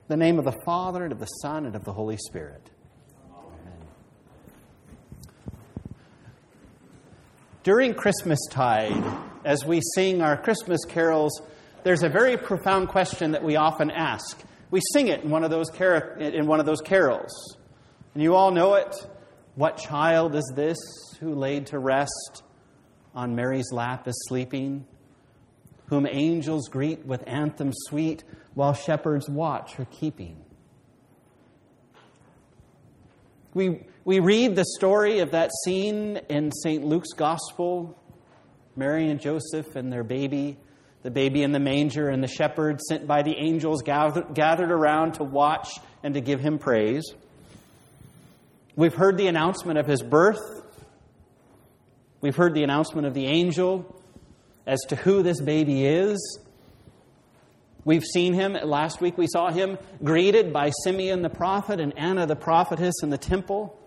In the name of the Father, and of the Son, and of the Holy Spirit. Amen. During Christmastide, as we sing our Christmas carols, there's a very profound question that we often ask. We sing it in one of those carols. And you all know it. What child is this who laid to rest on Mary's lap is sleeping, whom angels greet with anthems sweet, while shepherds watch her keeping? We read the story of that scene in St. Luke's Gospel, Mary and Joseph and their baby, the baby in the manger, and the shepherds sent by the angels gathered around to watch and to give him praise. We've heard the announcement of his birth. We've heard the announcement of the angel as to who this baby is. We've seen him, last week we saw him greeted by Simeon the prophet and Anna the prophetess in the temple.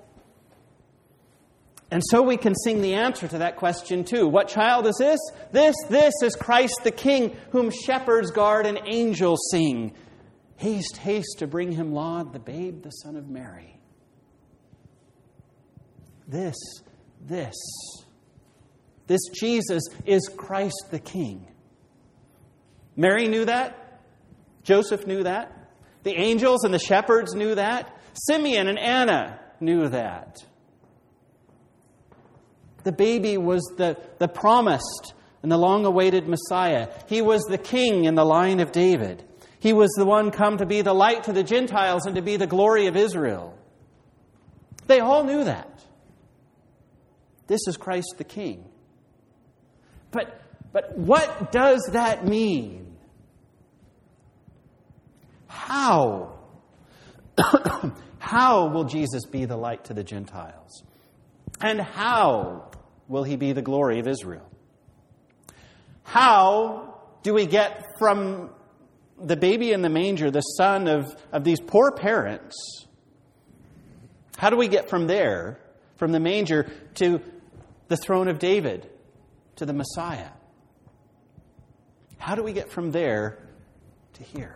And so we can sing the answer to that question too. What child is this? This is Christ the King, whom shepherds guard and angels sing. Haste, haste to bring him laud, the babe, the Son of Mary. This Jesus is Christ the King. Mary knew that. Joseph knew that. The angels and the shepherds knew that. Simeon and Anna knew that. The baby was the promised and the long-awaited Messiah. He was the King in the line of David. He was the one come to be the light to the Gentiles and to be the glory of Israel. They all knew that. This is Christ the King. But what does that mean? How? How will Jesus be the light to the Gentiles? And how will he be the glory of Israel? How do we get from the baby in the manger, the son of these poor parents, how do we get from there, from the manger, to the throne of David, to the Messiah? How do we get from there to here?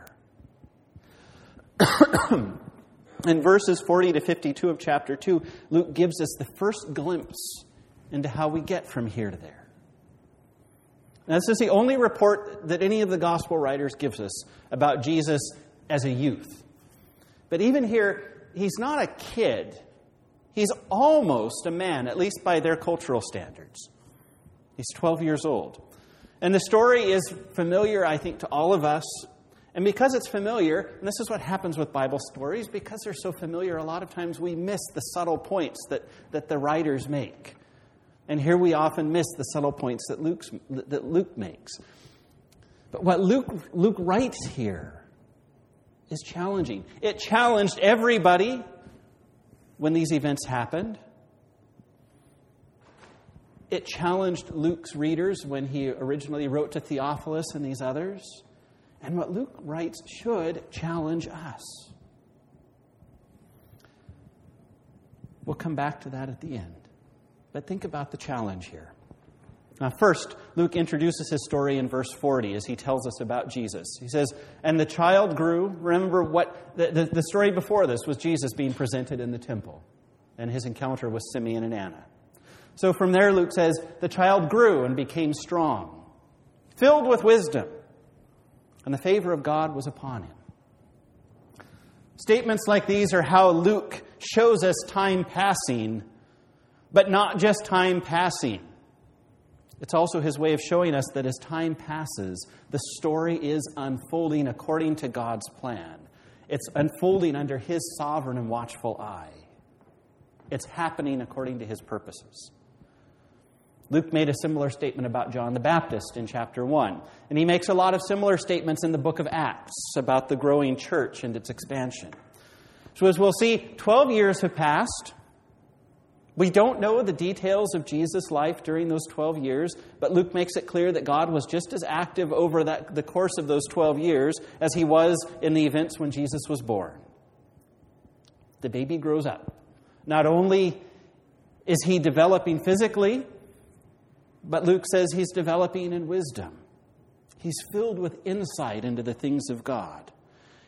In verses 40 to 52 of chapter 2, Luke gives us the first glimpse into how we get from here to there. Now, this is the only report that any of the gospel writers gives us about Jesus as a youth. But even here, he's not a kid. He's almost a man, at least by their cultural standards. He's 12 years old. And the story is familiar, I think, to all of us. And because it's familiar, and this is what happens with Bible stories, because they're so familiar, a lot of times we miss the subtle points that the writers make. And here we often miss the subtle points that Luke makes. But what Luke writes here is challenging. It challenged everybody when these events happened. It challenged Luke's readers when he originally wrote to Theophilus and these others. And what Luke writes should challenge us. We'll come back to that at the end. But think about the challenge here. Now, first, Luke introduces his story in verse 40 as he tells us about Jesus. He says, and the child grew. Remember what the story before this was Jesus being presented in the temple and his encounter with Simeon and Anna. So from there, Luke says, the child grew and became strong, filled with wisdom, and the favor of God was upon him. Statements like these are how Luke shows us time passing, but not just time passing. It's also his way of showing us that as time passes, the story is unfolding according to God's plan. It's unfolding under his sovereign and watchful eye. It's happening according to his purposes. Luke made a similar statement about John the Baptist in chapter 1. And he makes a lot of similar statements in the book of Acts about the growing church and its expansion. So as we'll see, 12 years have passed. We don't know the details of Jesus' life during those 12 years, but Luke makes it clear that God was just as active over the course of those 12 years as he was in the events when Jesus was born. The baby grows up. Not only is he developing physically, but Luke says he's developing in wisdom. He's filled with insight into the things of God.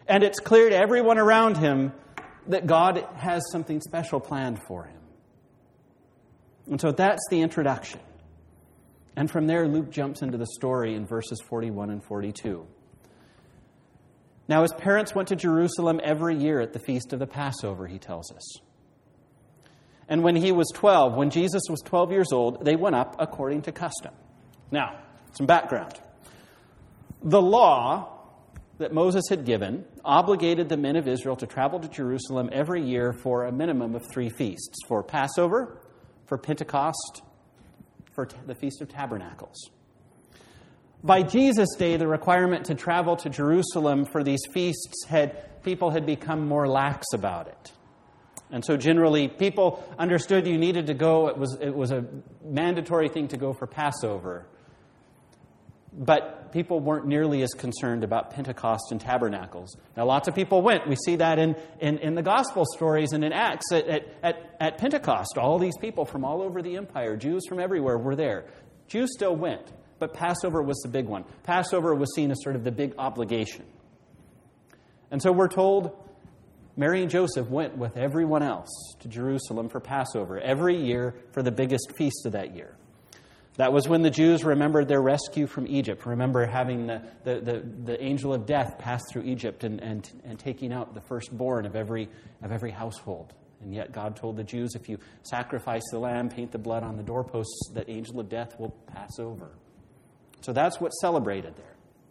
And it's clear to everyone around him that God has something special planned for him. And so that's the introduction. And from there, Luke jumps into the story in verses 41 and 42. Now, his parents went to Jerusalem every year at the feast of the Passover, he tells us. And when Jesus was 12 years old, they went up according to custom. Now, some background. The law that Moses had given obligated the men of Israel to travel to Jerusalem every year for a minimum of 3 feasts: for Passover, for Pentecost, for the Feast of Tabernacles. By Jesus' day, the requirement to travel to Jerusalem for these feasts people had become more lax about it. And so generally, people understood you needed to go. It was a mandatory thing to go for Passover. But people weren't nearly as concerned about Pentecost and Tabernacles. Now, lots of people went. We see that in the Gospel stories and in Acts at Pentecost. All these people from all over the empire, Jews from everywhere, were there. Jews still went, but Passover was the big one. Passover was seen as sort of the big obligation. And so we're told Mary and Joseph went with everyone else to Jerusalem for Passover every year for the biggest feast of that year. That was when the Jews remembered their rescue from Egypt. Remember having the angel of death pass through Egypt and taking out the firstborn of every household. And yet God told the Jews, if you sacrifice the lamb, paint the blood on the doorposts, that angel of death will pass over. So that's what's celebrated there.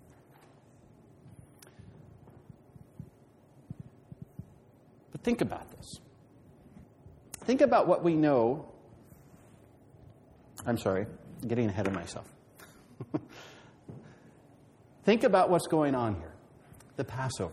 But think about this. Think about what we know. I'm sorry, I'm getting ahead of myself. Think about what's going on here. The Passover.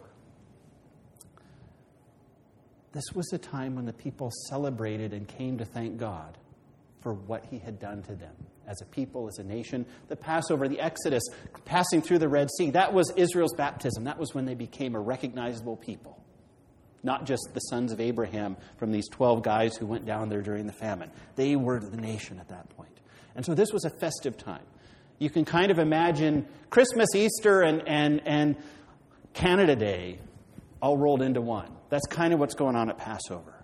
This was a time when the people celebrated and came to thank God for what he had done to them as a people, as a nation. The Passover, the Exodus, passing through the Red Sea, that was Israel's baptism. That was when they became a recognizable people. Not just the sons of Abraham from these 12 guys who went down there during the famine. They were the nation at that point. And so this was a festive time. You can kind of imagine Christmas, Easter, and Canada Day all rolled into one. That's kind of what's going on at Passover.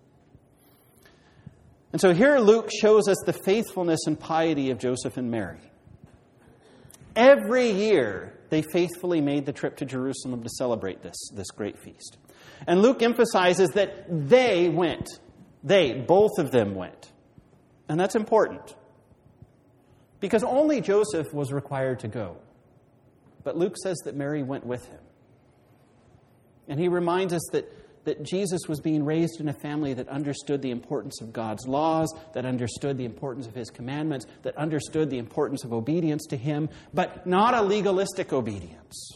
And so here Luke shows us the faithfulness and piety of Joseph and Mary. Every year, they faithfully made the trip to Jerusalem to celebrate this great feast. And Luke emphasizes that they went. Both of them went. And that's important. Because only Joseph was required to go. But Luke says that Mary went with him. And he reminds us that Jesus was being raised in a family that understood the importance of God's laws, that understood the importance of his commandments, that understood the importance of obedience to him, but not a legalistic obedience.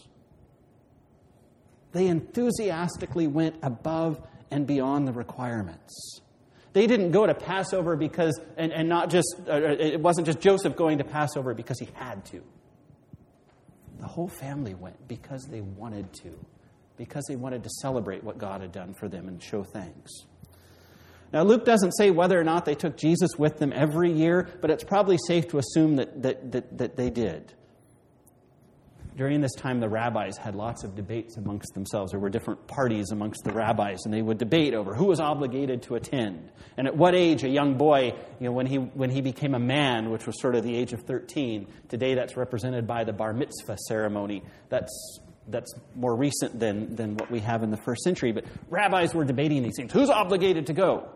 They enthusiastically went above and beyond the requirements. They didn't go to Passover because, and not just, it wasn't just Joseph going to Passover because he had to. The whole family went because they wanted to. Because they wanted to celebrate what God had done for them and show thanks. Now, Luke doesn't say whether or not they took Jesus with them every year, but it's probably safe to assume that they did. During this time, the rabbis had lots of debates amongst themselves. There were different parties amongst the rabbis, and they would debate over who was obligated to attend. And at what age a young boy, when he became a man, which was sort of the age of 13, today that's represented by the bar mitzvah ceremony. That's more recent than what we have in the first century. But rabbis were debating these things. Who's obligated to go?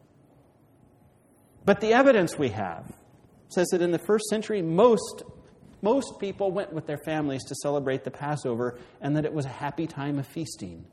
But the evidence we have says that in the first century, most people went with their families to celebrate the Passover, and that it was a happy time of feasting.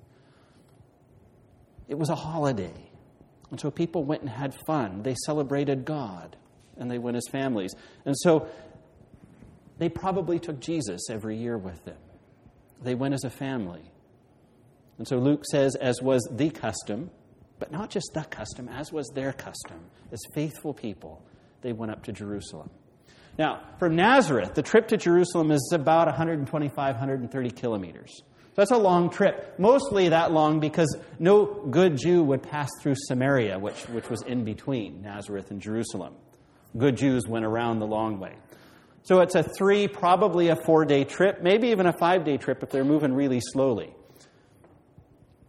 It was a holiday. And so people went and had fun. They celebrated God, and they went as families. And so they probably took Jesus every year with them. They went as a family. And so Luke says, as was the custom, but not just the custom, as was their custom, as faithful people, they went up to Jerusalem. Now, from Nazareth, the trip to Jerusalem is about 125, 130 kilometers. So that's a long trip, mostly that long because no good Jew would pass through Samaria, which was in between Nazareth and Jerusalem. Good Jews went around the long way. So it's a 3, probably a 4-day trip, maybe even a 5-day trip if they're moving really slowly.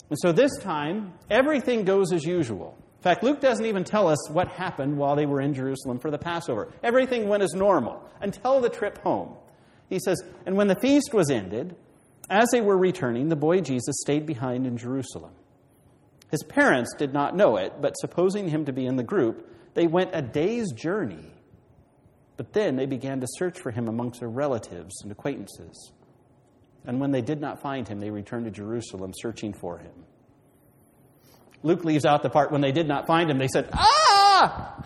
And so this time, everything goes as usual. In fact, Luke doesn't even tell us what happened while they were in Jerusalem for the Passover. Everything went as normal until the trip home. He says, "And when the feast was ended, as they were returning, the boy Jesus stayed behind in Jerusalem. His parents did not know it, but supposing him to be in the group, they went a day's journey. But then they began to search for him amongst their relatives and acquaintances. And when they did not find him, they returned to Jerusalem searching for him." Luke leaves out the part when they did not find him. They said, "Ah!"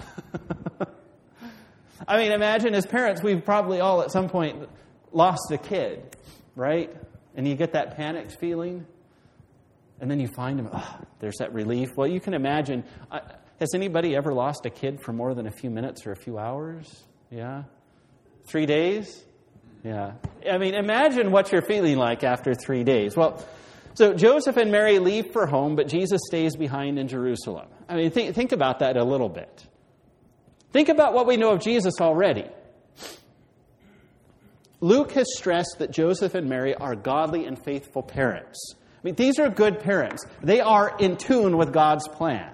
I mean, imagine as parents, we've probably all at some point lost a kid, right? And you get that panicked feeling. And then you find him. Oh, there's that relief. Well, you can imagine. Has anybody ever lost a kid for more than a few minutes or a few hours? Yeah? 3 days? Yeah. I mean, imagine what you're feeling like after 3 days. Well, so Joseph and Mary leave for home, but Jesus stays behind in Jerusalem. I mean, think about that a little bit. Think about what we know of Jesus already. Luke has stressed that Joseph and Mary are godly and faithful parents. I mean, these are good parents. They are in tune with God's plan.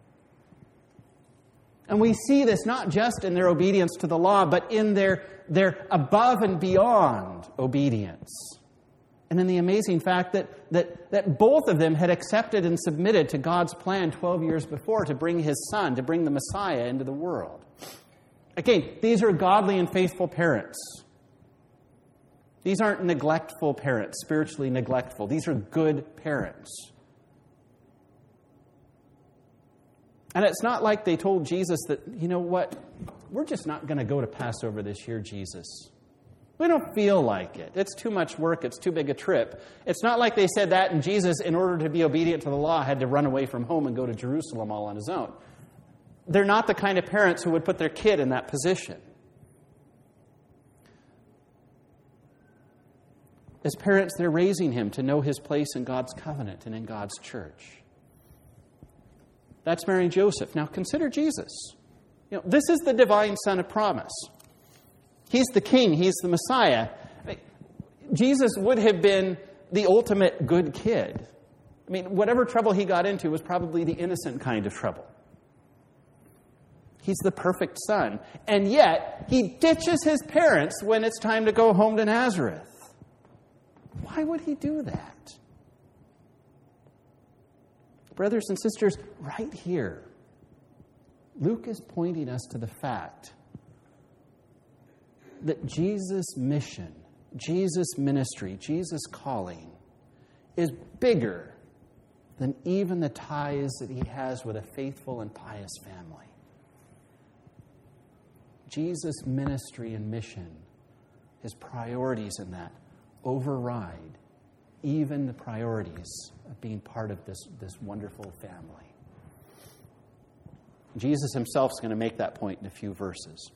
And we see this not just in their obedience to the law, but in their above and beyond obedience. And in the amazing fact that both of them had accepted and submitted to God's plan 12 years before to bring His Son, to bring the Messiah into the world. Again, these are godly and faithful parents. These aren't neglectful parents, spiritually neglectful. These are good parents. And it's not like they told Jesus that, you know what, we're just not going to go to Passover this year, Jesus. We don't feel like it. It's too much work. It's too big a trip. It's not like they said that and Jesus, in order to be obedient to the law, had to run away from home and go to Jerusalem all on his own. They're not the kind of parents who would put their kid in that position. As parents, they're raising him to know his place in God's covenant and in God's church. That's Mary and Joseph. Now consider Jesus. You know, this is the divine Son of promise. He's the King. He's the Messiah. Jesus would have been the ultimate good kid. I mean, whatever trouble he got into was probably the innocent kind of trouble. He's the perfect son. And yet, he ditches his parents when it's time to go home to Nazareth. Why would he do that? Brothers and sisters, right here, Luke is pointing us to the fact that Jesus' mission, Jesus' ministry, Jesus' calling is bigger than even the ties that he has with a faithful and pious family. Jesus' ministry and mission, his priorities in that, override even the priorities of being part of this wonderful family. Jesus himself is going to make that point in a few verses.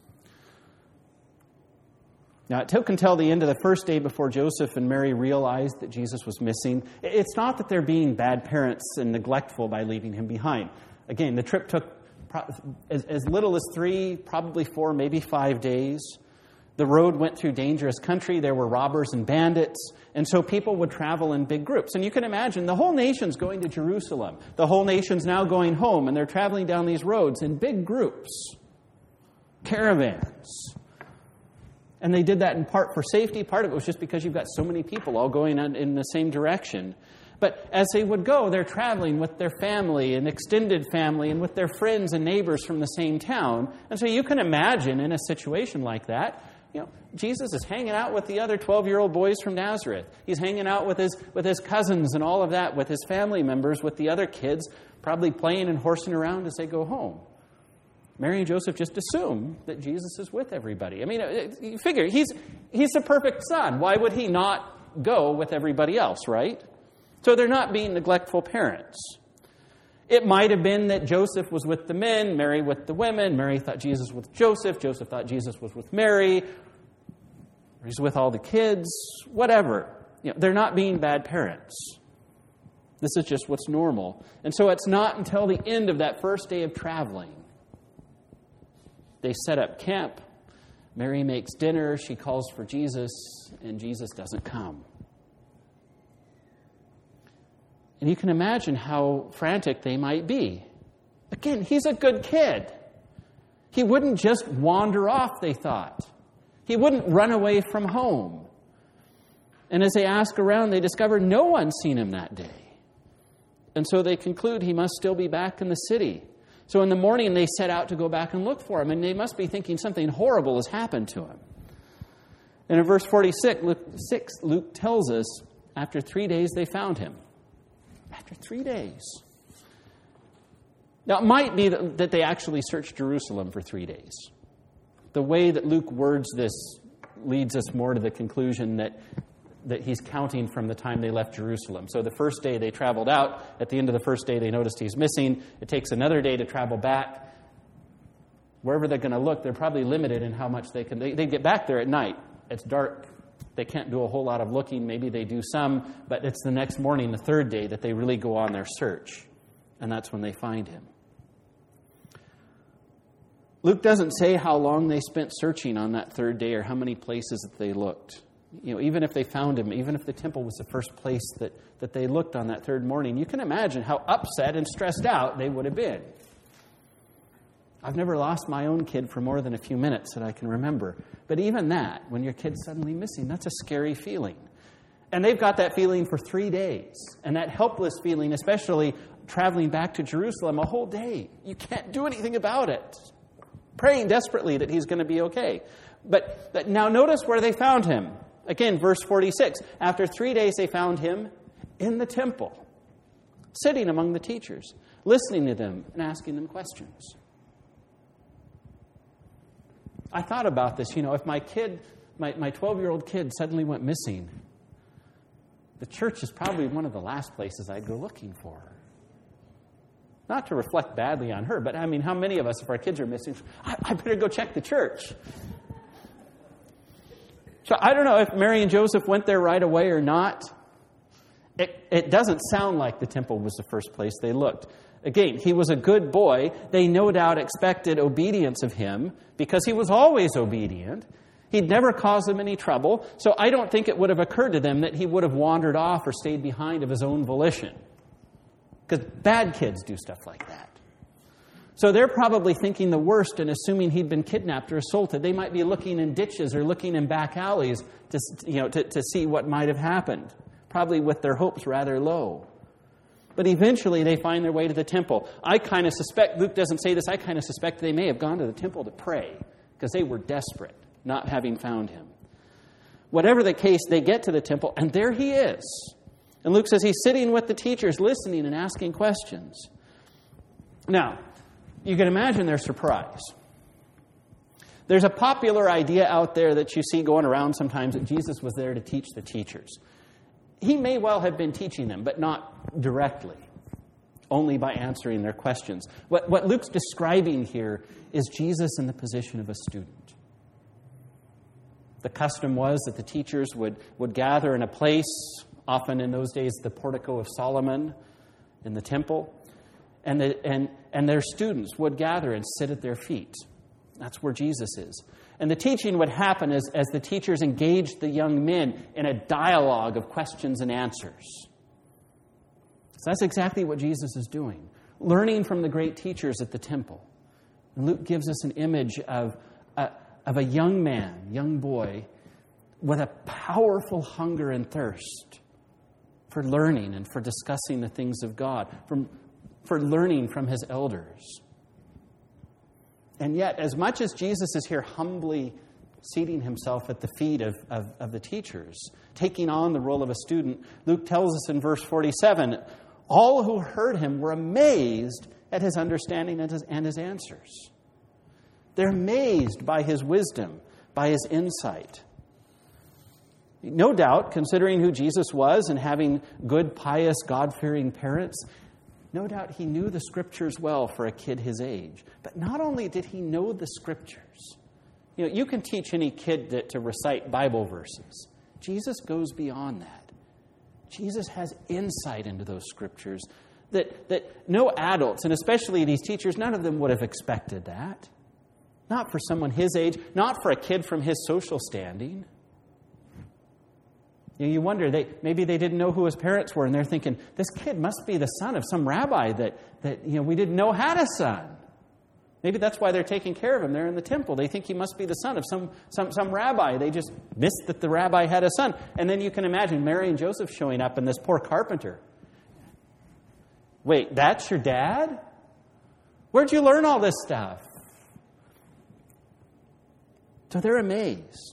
Now, it took until the end of the first day before Joseph and Mary realized that Jesus was missing. It's not that they're being bad parents and neglectful by leaving him behind. Again, the trip took as little as 3, probably 4, maybe 5 days. The road went through dangerous country. There were robbers and bandits. And so people would travel in big groups. And you can imagine the whole nation's going to Jerusalem. The whole nation's now going home. And they're traveling down these roads in big groups. Caravans. And they did that in part for safety. Part of it was just because you've got so many people all going in the same direction. But as they would go, they're traveling with their family and extended family and with their friends and neighbors from the same town. And so you can imagine in a situation like that, you know, Jesus is hanging out with the other 12-year-old boys from Nazareth. He's hanging out with his cousins and all of that, with his family members, with the other kids, probably playing and horsing around as they go home. Mary and Joseph just assume that Jesus is with everybody. I mean, you figure, he's the perfect son. Why would he not go with everybody else, right? So they're not being neglectful parents. It might have been that Joseph was with the men, Mary with the women. Mary thought Jesus was with Joseph. Joseph thought Jesus was with Mary. Or he's with all the kids. Whatever. You know, they're not being bad parents. This is just what's normal. And so it's not until the end of that first day of traveling. They set up camp. Mary makes dinner. She calls for Jesus. And Jesus doesn't come. And you can imagine how frantic they might be. Again, he's a good kid. He wouldn't just wander off, they thought. He wouldn't run away from home. And as they ask around, they discover no one's seen him that day. And so they conclude he must still be back in the city. So in the morning, they set out to go back and look for him. And they must be thinking something horrible has happened to him. And in verse 46, Luke tells us, after 3 days, they found him. After 3 days. Now, it might be that they actually searched Jerusalem for 3 days. The way that Luke words this leads us more to the conclusion that he's counting from the time they left Jerusalem. So the first day they traveled out. At the end of the first day, they noticed he's missing. It takes another day to travel back. Wherever they're going to look, they're probably limited in how much they can. They get back there at night. It's dark. They can't do a whole lot of looking. Maybe they do some, but it's the next morning, the third day, that they really go on their search. And that's when they find him. Luke doesn't say how long they spent searching on that third day or how many places that they looked. You know, even if they found him, even if the temple was the first place that they looked on that third morning, you can imagine how upset and stressed out they would have been. I've never lost my own kid for more than a few minutes that I can remember. But even that, when your kid's suddenly missing, that's a scary feeling. And they've got that feeling for 3 days. And that helpless feeling, especially traveling back to Jerusalem a whole day. You can't do anything about it. Praying desperately that he's going to be okay. But now notice where they found him. Again, verse 46. After 3 days they found him in the temple, sitting among the teachers, listening to them and asking them questions. I thought about this, if my kid, my 12-year-old kid suddenly went missing, the church is probably one of the last places I'd go looking for her. Not to reflect badly on her, but I mean, how many of us, if our kids are missing, I better go check the church. So I don't know if Mary and Joseph went there right away or not. It doesn't sound like the temple was the first place they looked. Again, he was a good boy. They no doubt expected obedience of him because he was always obedient. He'd never caused them any trouble. So I don't think it would have occurred to them that he would have wandered off or stayed behind of his own volition. Because bad kids do stuff like that. So they're probably thinking the worst and assuming he'd been kidnapped or assaulted. They might be looking in ditches or looking in back alleys to see what might have happened. Probably with their hopes rather low. But eventually they find their way to the temple. I kind of suspect, Luke doesn't say this, I kind of suspect they may have gone to the temple to pray because they were desperate, not having found him. Whatever the case, they get to the temple and there he is. And Luke says he's sitting with the teachers, listening and asking questions. Now, you can imagine their surprise. There's a popular idea out there that you see going around sometimes that Jesus was there to teach the teachers. He may well have been teaching them, but not directly, only by answering their questions. What Luke's describing here is Jesus in the position of a student. The custom was that the teachers would gather in a place, often in those days the portico of Solomon in the temple, and their students would gather and sit at their feet. That's where Jesus is. And the teaching would happen as the teachers engaged the young men in a dialogue of questions and answers. So that's exactly what Jesus is doing, learning from the great teachers at the temple. And Luke gives us an image of a young man, young boy, with a powerful hunger and thirst for learning and for discussing the things of God, for learning from his elders. And yet, as much as Jesus is here humbly seating himself at the feet of the teachers, taking on the role of a student, Luke tells us in verse 47, all who heard him were amazed at his understanding and his answers. They're amazed by his wisdom, by his insight. No doubt, considering who Jesus was and having good, pious, God-fearing parents, no doubt he knew the Scriptures well for a kid his age. But not only did he know the Scriptures. You can teach any kid to recite Bible verses. Jesus goes beyond that. Jesus has insight into those Scriptures that no adults, and especially these teachers, none of them would have expected that. Not for someone his age, not for a kid from his social standing. You wonder, maybe they didn't know who his parents were, and they're thinking, this kid must be the son of some rabbi that we didn't know had a son. Maybe that's why they're taking care of him there in the temple. They think he must be the son of some rabbi. They just missed that the rabbi had a son. And then you can imagine Mary and Joseph showing up and this poor carpenter. Wait, that's your dad? Where'd you learn all this stuff? So they're amazed.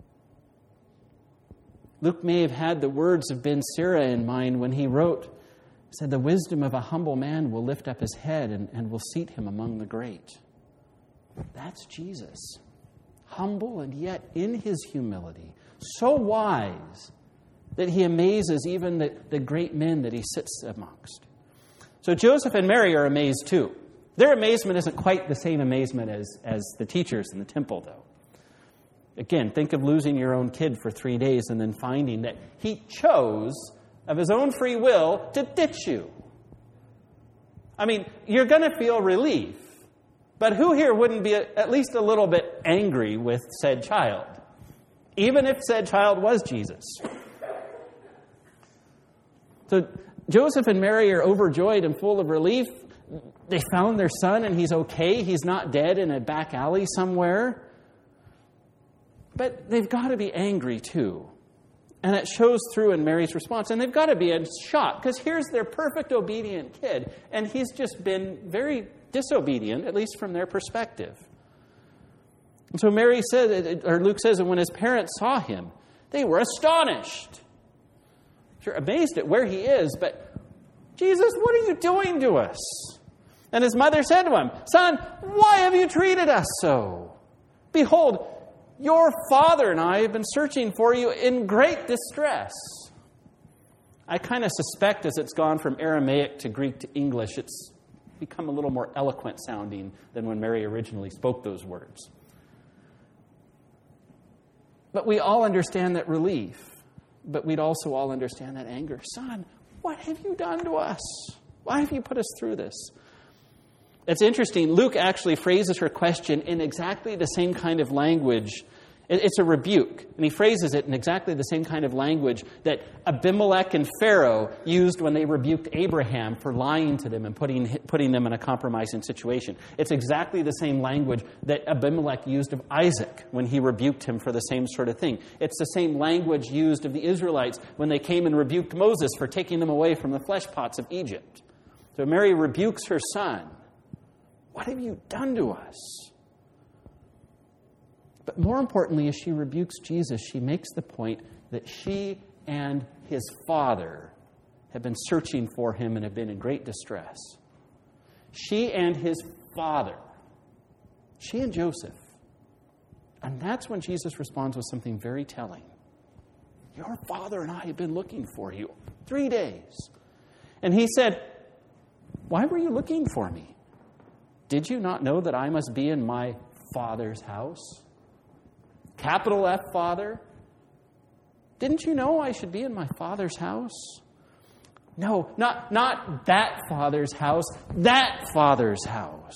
Luke may have had the words of Ben Sira in mind when he wrote, said, the wisdom of a humble man will lift up his head and will seat him among the great. That's Jesus. Humble and yet in his humility. So wise that he amazes even the great men that he sits amongst. So Joseph and Mary are amazed too. Their amazement isn't quite the same amazement as the teachers in the temple, though. Again, think of losing your own kid for 3 days and then finding that he chose of his own free will to ditch you. I mean, you're going to feel relief. But who here wouldn't be at least a little bit angry with said child? Even if said child was Jesus. So Joseph and Mary are overjoyed and full of relief. They found their son and he's okay. He's not dead in a back alley somewhere. But they've got to be angry too. And it shows through in Mary's response. And they've got to be in shock because here's their perfect obedient kid. And he's just been very disobedient, at least from their perspective. And so Mary said, or Luke says, and when his parents saw him, they were astonished. They're amazed at where he is. But Jesus, what are you doing to us? And his mother said to him, Son, why have you treated us so? Behold, your father and I have been searching for you in great distress. I kind of suspect as it's gone from Aramaic to Greek to English, it's become a little more eloquent sounding than when Mary originally spoke those words. But we all understand that relief, but we'd also all understand that anger. Son, what have you done to us? Why have you put us through this? It's interesting. Luke actually phrases her question in exactly the same kind of language. It's a rebuke. And he phrases it in exactly the same kind of language that Abimelech and Pharaoh used when they rebuked Abraham for lying to them and putting them in a compromising situation. It's exactly the same language that Abimelech used of Isaac when he rebuked him for the same sort of thing. It's the same language used of the Israelites when they came and rebuked Moses for taking them away from the flesh pots of Egypt. So Mary rebukes her son. What have you done to us? But more importantly, as she rebukes Jesus, she makes the point that she and his father have been searching for him and have been in great distress. She and his father. She and Joseph. And that's when Jesus responds with something very telling. Your father and I have been looking for you 3 days. And he said, why were you looking for me? Did you not know that I must be in my Father's house? Capital F, Father. Didn't you know I should be in my Father's house? No, not that Father's house, that Father's house.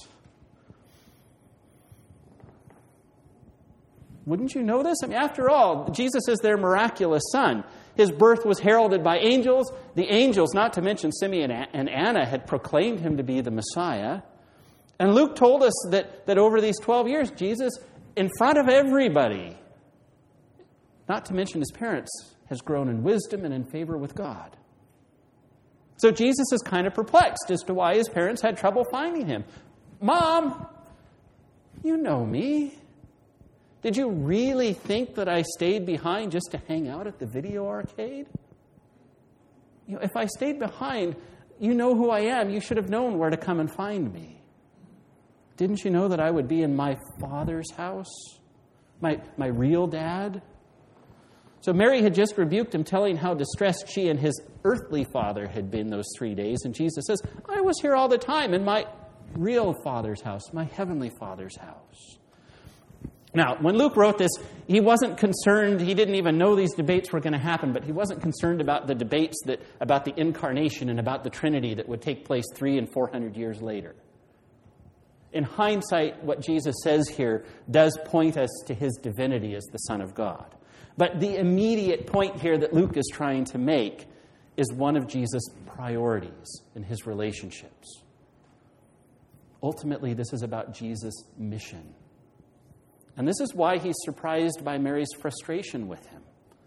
Wouldn't you know this? I mean, after all, Jesus is their miraculous son. His birth was heralded by angels. The angels, not to mention Simeon and Anna, had proclaimed him to be the Messiah. And Luke told us that over these 12 years, Jesus, in front of everybody, not to mention his parents, has grown in wisdom and in favor with God. So Jesus is kind of perplexed as to why his parents had trouble finding him. Mom, you know me. Did you really think that I stayed behind just to hang out at the video arcade? You know, if I stayed behind, you know who I am. You should have known where to come and find me. Didn't you know that I would be in my Father's house? My real dad? So Mary had just rebuked him, telling how distressed she and his earthly father had been those 3 days. And Jesus says, I was here all the time in my real Father's house, my heavenly Father's house. Now, when Luke wrote this, he wasn't concerned, he didn't even know these debates were going to happen, but he wasn't concerned about the debates about the incarnation and about the Trinity that would take place 300 and 400 years later. In hindsight, what Jesus says here does point us to his divinity as the Son of God. But the immediate point here that Luke is trying to make is one of Jesus' priorities in his relationships. Ultimately, this is about Jesus' mission. And this is why he's surprised by Mary's frustration with him.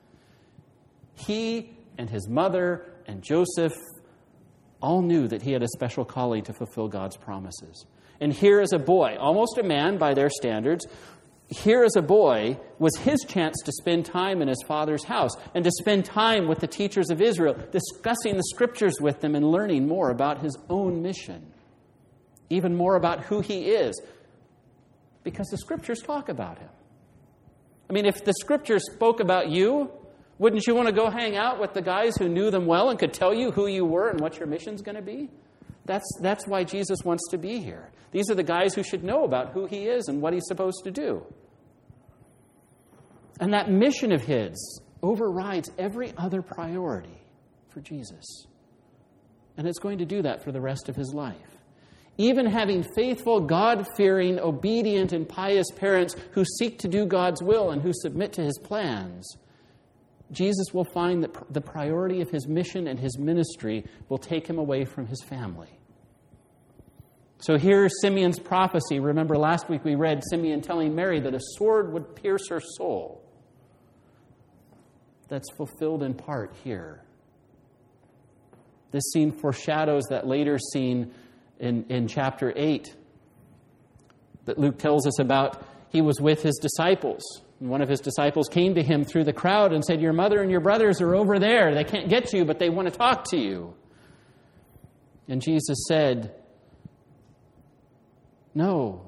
He and his mother and Joseph all knew that he had a special calling to fulfill God's promises. And here is a boy, almost a man by their standards, here as a boy was his chance to spend time in his father's house and to spend time with the teachers of Israel, discussing the scriptures with them and learning more about his own mission, even more about who he is, because the scriptures talk about him. I mean, if the scriptures spoke about you, wouldn't you want to go hang out with the guys who knew them well and could tell you who you were and what your mission's going to be? That's why Jesus wants to be here. These are the guys who should know about who he is and what he's supposed to do. And that mission of his overrides every other priority for Jesus. And it's going to do that for the rest of his life. Even having faithful, God-fearing, obedient, and pious parents who seek to do God's will and who submit to his plans, Jesus will find that the priority of his mission and his ministry will take him away from his family. So here's Simeon's prophecy. Remember last week we read Simeon telling Mary that a sword would pierce her soul. That's fulfilled in part here. This scene foreshadows that later scene in chapter 8 that Luke tells us about. He was with his disciples. And one of his disciples came to him through the crowd and said, "Your mother and your brothers are over there. They can't get to you, but they want to talk to you." And Jesus said, No.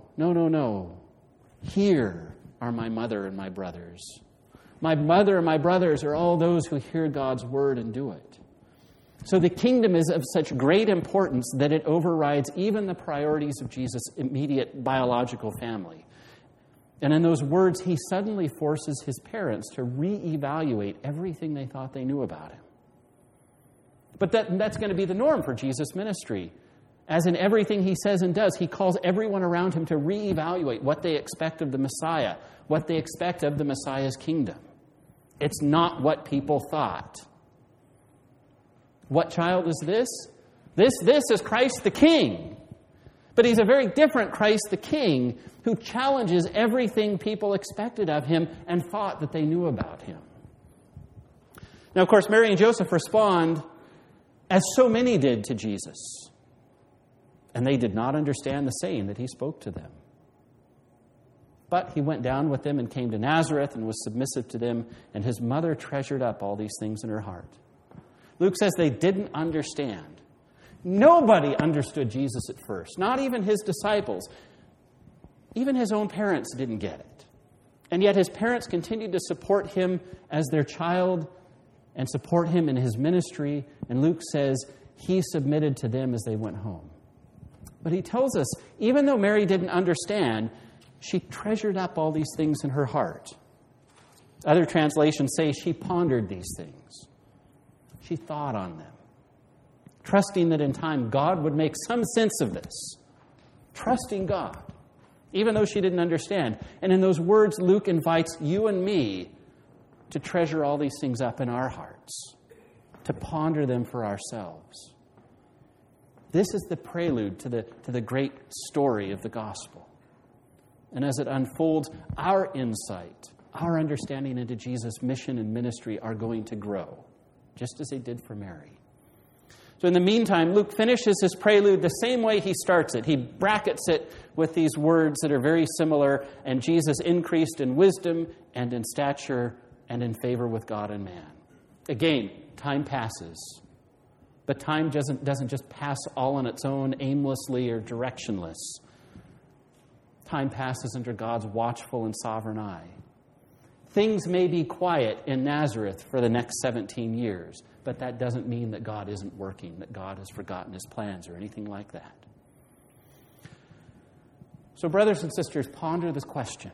Here are my mother and my brothers. My mother and my brothers are all those who hear God's word and do it. So the kingdom is of such great importance that it overrides even the priorities of Jesus' immediate biological family. And in those words, he suddenly forces his parents to reevaluate everything they thought they knew about him. But that's going to be the norm for Jesus' ministry. As in everything he says and does, he calls everyone around him to reevaluate what they expect of the Messiah, what they expect of the Messiah's kingdom. It's not what people thought. What child is this? This is Christ the King. But he's a very different Christ the King who challenges everything people expected of him and thought that they knew about him. Now, of course, Mary and Joseph respond as so many did to Jesus. And they did not understand the saying that he spoke to them. But he went down with them and came to Nazareth and was submissive to them, and his mother treasured up all these things in her heart. Luke says they didn't understand. Nobody understood Jesus at first, not even his disciples. Even his own parents didn't get it. And yet his parents continued to support him as their child and support him in his ministry. And Luke says he submitted to them as they went home. But he tells us, even though Mary didn't understand, she treasured up all these things in her heart. Other translations say she pondered these things. She thought on them, trusting that in time God would make some sense of this. Trusting God, even though she didn't understand. And in those words, Luke invites you and me to treasure all these things up in our hearts, to ponder them for ourselves. This is the prelude to the great story of the gospel. And as it unfolds, our insight, our understanding into Jesus' mission and ministry are going to grow, just as they did for Mary. So in the meantime, Luke finishes his prelude the same way he starts it. He brackets it with these words that are very similar, and Jesus increased in wisdom and in stature and in favor with God and man. Again, time passes. But time doesn't just pass all on its own, aimlessly or directionless. Time passes under God's watchful and sovereign eye. Things may be quiet in Nazareth for the next 17 years, but that doesn't mean that God isn't working, that God has forgotten his plans or anything like that. So, brothers and sisters, ponder this question.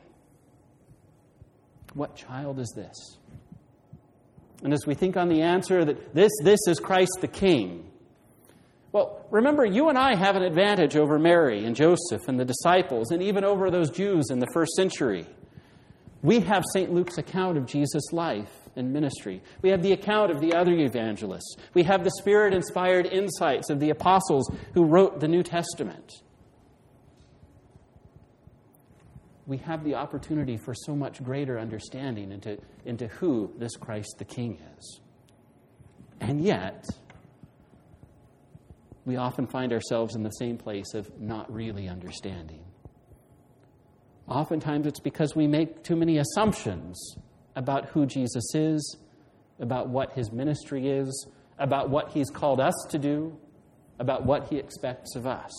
What child is this? And as we think on the answer that this is Christ the King, well, remember, you and I have an advantage over Mary and Joseph and the disciples and even over those Jews in the first century. We have St. Luke's account of Jesus' life and ministry. We have the account of the other evangelists. We have the Spirit-inspired insights of the apostles who wrote the New Testament. We have the opportunity for so much greater understanding into who this Christ the King is. And yet, we often find ourselves in the same place of not really understanding. Oftentimes it's because we make too many assumptions about who Jesus is, about what his ministry is, about what he's called us to do, about what he expects of us.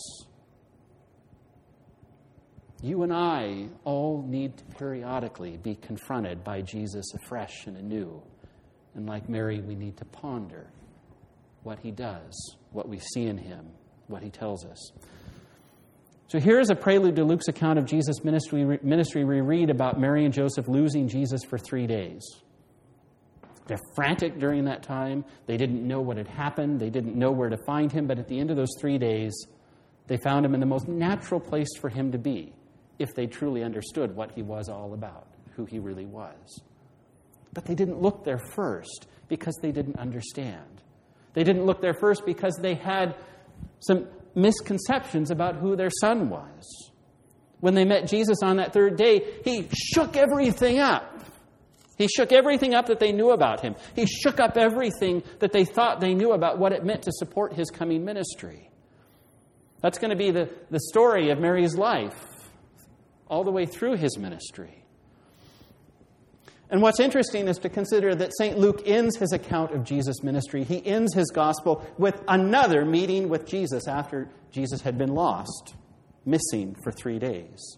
You and I all need to periodically be confronted by Jesus afresh and anew. And like Mary, we need to ponder what he does, what we see in him, what he tells us. So here is a prelude to Luke's account of Jesus' ministry. We read about Mary and Joseph losing Jesus for 3 days. They're frantic during that time. They didn't know what had happened. They didn't know where to find him. But at the end of those 3 days, they found him in the most natural place for him to be, if they truly understood what he was all about, who he really was. But they didn't look there first because they didn't understand. They didn't look there first because they had some misconceptions about who their son was. When they met Jesus on that 3rd day, he shook everything up. He shook everything up that they knew about him. He shook up everything that they thought they knew about what it meant to support his coming ministry. That's going to be the story of Mary's life all the way through his ministry. And what's interesting is to consider that St. Luke ends his account of Jesus' ministry. He ends his gospel with another meeting with Jesus after Jesus had been lost, missing for 3 days.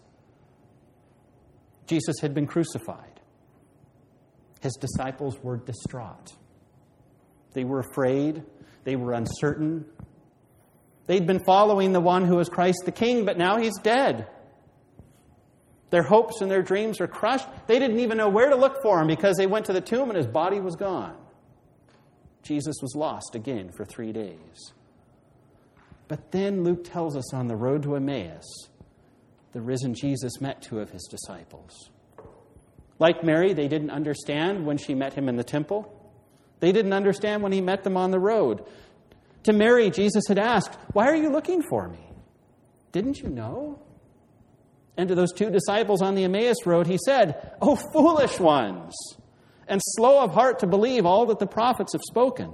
Jesus had been crucified. His disciples were distraught. They were afraid. They were uncertain. They'd been following the one who was Christ the King, but now he's dead. Their hopes and their dreams are crushed. They didn't even know where to look for him because they went to the tomb and his body was gone. Jesus was lost again for 3 days. But then Luke tells us on the road to Emmaus, the risen Jesus met 2 of his disciples. Like Mary, they didn't understand when she met him in the temple. They didn't understand when he met them on the road. To Mary, Jesus had asked, "Why are you looking for me? Didn't you know?" And to those 2 disciples on the Emmaus road, he said, "O foolish ones, and slow of heart to believe all that the prophets have spoken."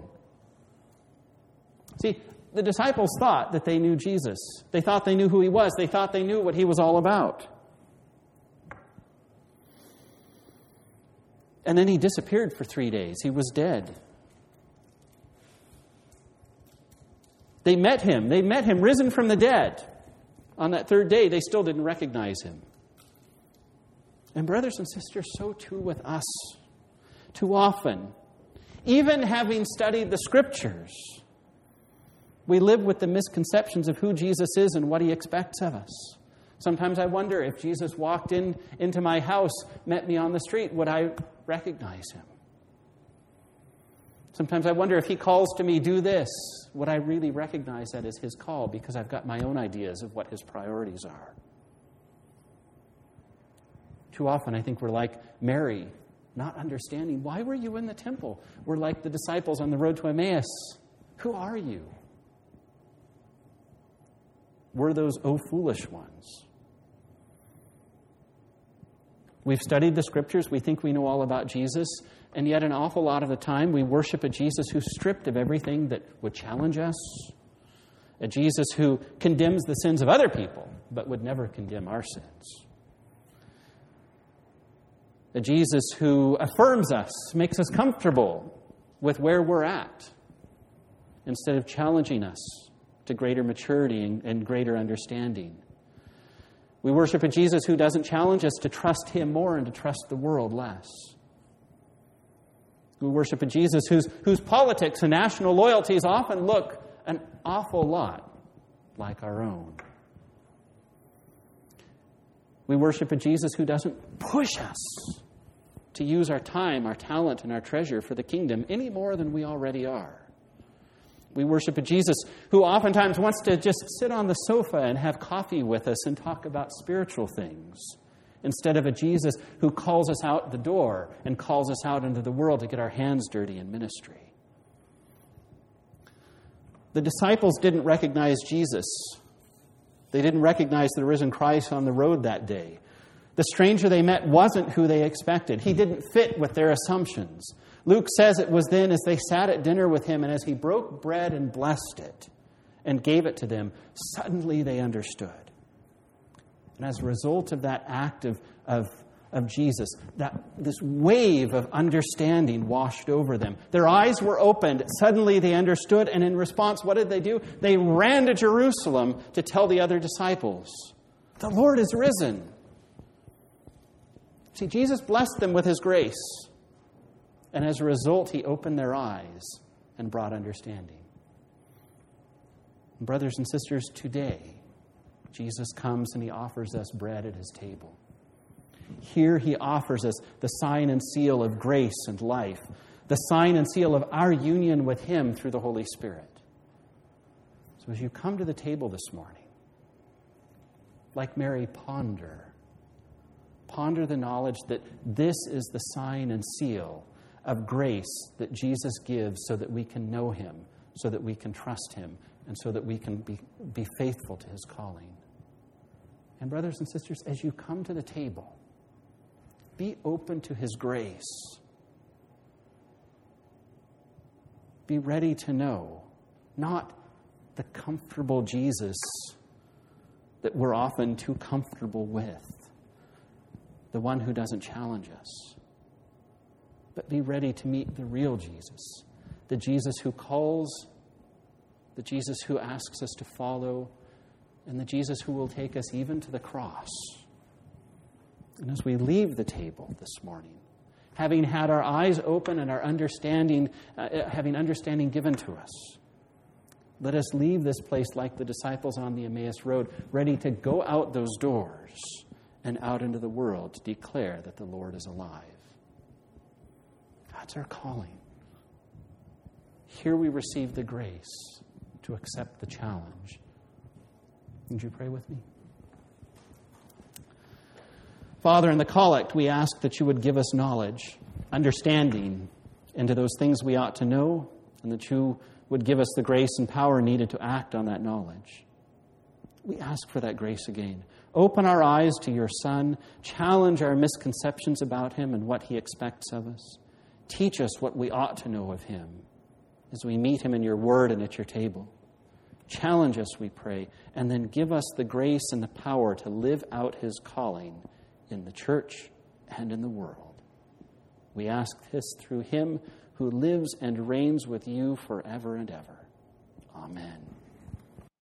See, the disciples thought that they knew Jesus. They thought they knew who he was. They thought they knew what he was all about. And then he disappeared for 3 days. He was dead. They met him. They met him risen from the dead. On that 3rd day, they still didn't recognize him. And brothers and sisters, so too with us. Too often, even having studied the Scriptures, we live with the misconceptions of who Jesus is and what he expects of us. Sometimes I wonder if Jesus walked into my house, met me on the street, would I recognize him? Sometimes I wonder if he calls to me, "Do this," would I really recognize that as his call because I've got my own ideas of what his priorities are? Too often I think we're like Mary, not understanding, why were you in the temple? We're like the disciples on the road to Emmaus. Who are you? We're those "oh foolish ones." We've studied the Scriptures. We think we know all about Jesus. And yet an awful lot of the time we worship a Jesus who's stripped of everything that would challenge us. A Jesus who condemns the sins of other people, but would never condemn our sins. A Jesus who affirms us, makes us comfortable with where we're at, instead of challenging us to greater maturity and greater understanding. We worship a Jesus who doesn't challenge us to trust him more and to trust the world less. We worship a Jesus whose politics and national loyalties often look an awful lot like our own. We worship a Jesus who doesn't push us to use our time, our talent, and our treasure for the kingdom any more than we already are. We worship a Jesus who oftentimes wants to just sit on the sofa and have coffee with us and talk about spiritual things instead of a Jesus who calls us out the door and calls us out into the world to get our hands dirty in ministry. The disciples didn't recognize Jesus. They didn't recognize the risen Christ on the road that day. The stranger they met wasn't who they expected. He didn't fit with their assumptions. Luke says it was then as they sat at dinner with him and as he broke bread and blessed it and gave it to them, suddenly they understood. And as a result of that act of Jesus, this wave of understanding washed over them. Their eyes were opened. Suddenly they understood. And in response, what did they do? They ran to Jerusalem to tell the other disciples, the Lord is risen. See, Jesus blessed them with his grace. And as a result, he opened their eyes and brought understanding. Brothers and sisters, today, Jesus comes and he offers us bread at his table. Here he offers us the sign and seal of grace and life, the sign and seal of our union with him through the Holy Spirit. So as you come to the table this morning, like Mary, ponder the knowledge that this is the sign and seal of grace that Jesus gives so that we can know him, so that we can trust him, and so that we can be faithful to his calling. And brothers and sisters, as you come to the table, be open to his grace. Be ready to know, not the comfortable Jesus that we're often too comfortable with, the one who doesn't challenge us, but be ready to meet the real Jesus, the Jesus who calls, the Jesus who asks us to follow, and the Jesus who will take us even to the cross. And as we leave the table this morning, having had our eyes open and our understanding, having understanding given to us, let us leave this place like the disciples on the Emmaus Road, ready to go out those doors and out into the world to declare that the Lord is alive. That's our calling. Here we receive the grace to accept the challenge. Would you pray with me? Father, in the collect, we ask that you would give us knowledge, understanding into those things we ought to know, and that you would give us the grace and power needed to act on that knowledge. We ask for that grace again. Open our eyes to your Son. Challenge our misconceptions about him and what he expects of us. Teach us what we ought to know of him as we meet him in your word and at your table. Challenge us, we pray, and then give us the grace and the power to live out his calling in the church and in the world. We ask this through him who lives and reigns with you forever and ever. Amen.